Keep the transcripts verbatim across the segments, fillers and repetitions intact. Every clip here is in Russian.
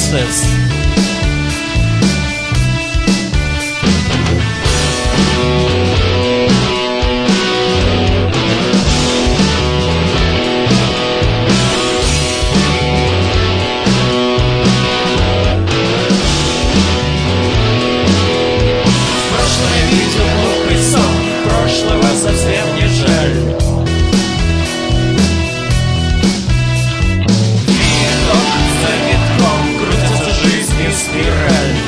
Voices. Совсем не жаль. Виток за витком крутится жизни спираль.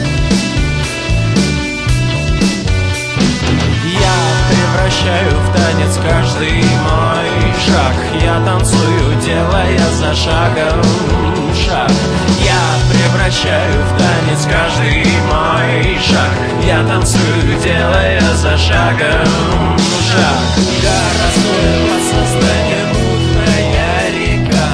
Я превращаю в танец каждый мой шаг. Я танцую, делая за шагом шаг. Я превращаю в танец каждый мой шаг. Я танцую, делая за шагом шаг. Городское воссоздание, мутная река.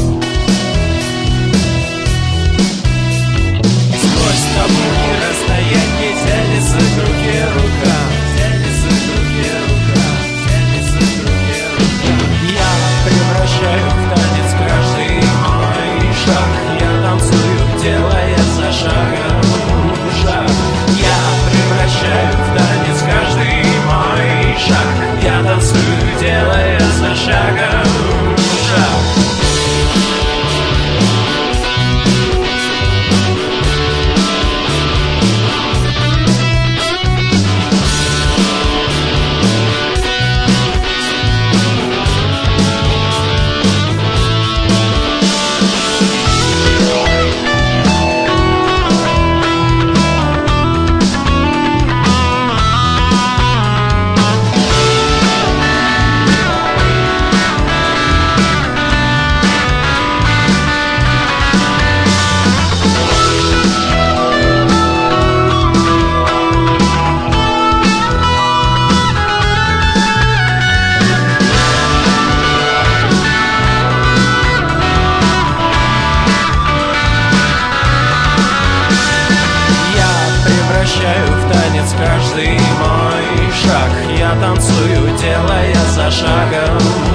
Сквозь табуки расстояние тянется к руке рука. Тянется к руке рука. Тянется к руке рука. Я превращаю в танец каждый мой шаг. Я танцую, делая за шагом шаг. Я превращаю в танец каждый мой шаг. Я танцую, делая за шагом шаг. В танец каждый мой шаг. Я танцую, делая за шагом